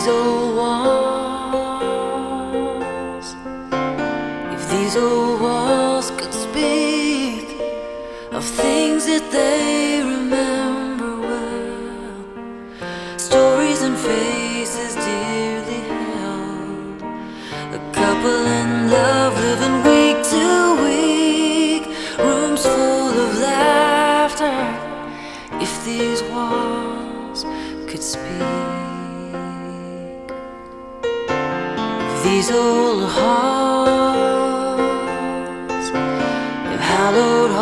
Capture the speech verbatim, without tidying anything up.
these old walls, if these old walls could speak of things that they remember well, stories and faces dearly held, a couple in love living week to week, rooms full of laughter, if these walls could speak. These old halls, if hallowed